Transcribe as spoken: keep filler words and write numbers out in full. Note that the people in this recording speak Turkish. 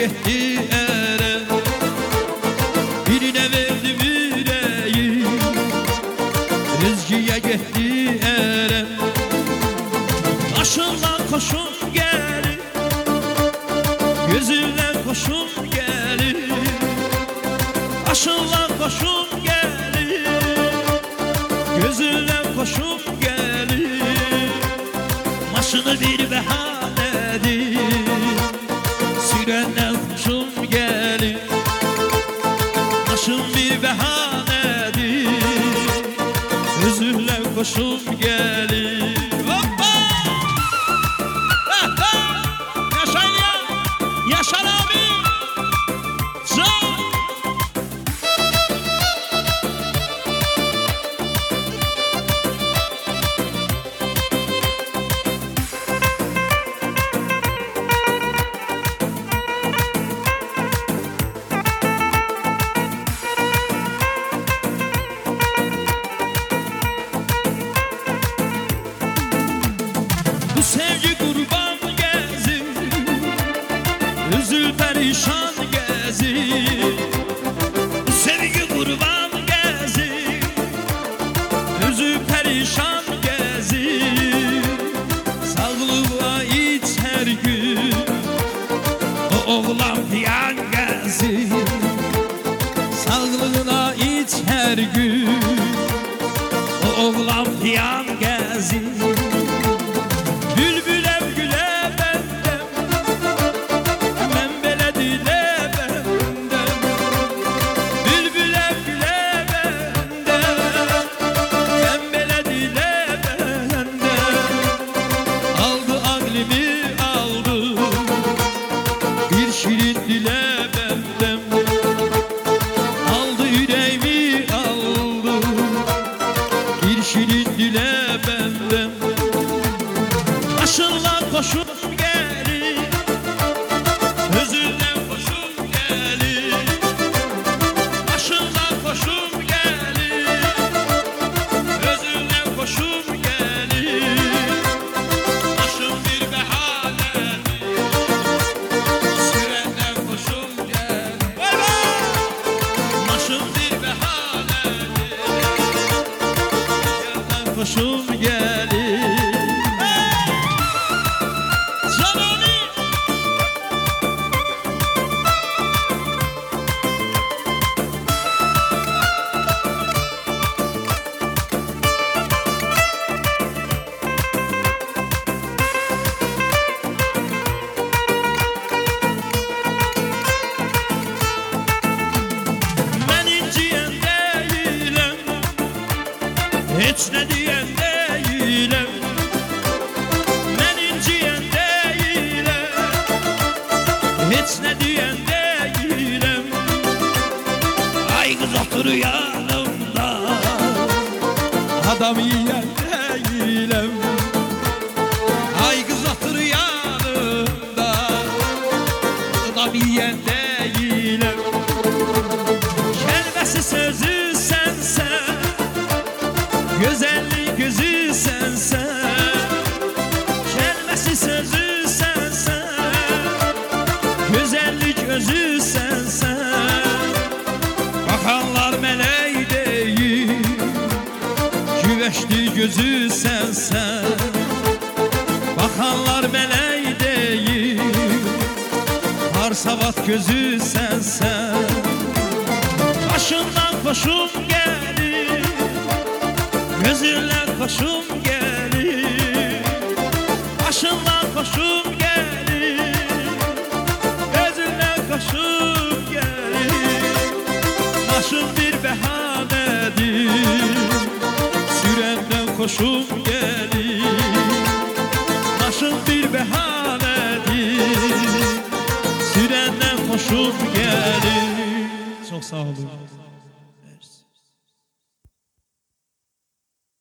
gitti ere, birine verdim yüreği, Rizkiye gitti ere. Aşınla koşun gelir, gözüyle koşun gelir. Aşınla koşun gelir, gözüyle koşun gelir. Maşını bir behanedir, sürenden koşun gelir. Maşın bir behanedir, gözüyle koşun gelir. Hoppa! Ha, ha! Yaşayın ya! Yaşar abi! Can! Bu sevgi kurban gezir, üzül perişan gezir. Bu sevgi kurban gezir, üzül perişan gezir. Sağlığa iç her gün, o oğlan piyan gezir. Sağlığına iç her gün, o oğlan piyan gezir. Şirin dile benden, aldı yüreğimi aldı. Bir şirin dile benden, aşınla koşun gelir, özünden koşun gelir. Aşınla koşun gelir, özünden koşun gelir. Aşın bir behanedir, koşum gelir. Hey! Canani! Ben inciyen değilim, hiç ne diyen değilim. Ben inciyen değilim, hiç ne diyen değilim. Ay kız otur yanımda, adam yiyen değilim. Ay kız otur yanımda, adam yiyen değilim. Kelmesi sözü sensen, güzellik gözü sensen. Kelmesi sözü sensen, güzellik gözü sensen. Bakanlar meleği değil, güveçli gözü sensen. Bakanlar meleği değil, harsavat gözü sensen. Başından koşum gelir, gözünden koşum gelir. Başından koşum gelir, gözünden koşum gelir. Başım bir behanedir, sürenden koşum gelir. Başım bir behanedir, sürenden koşum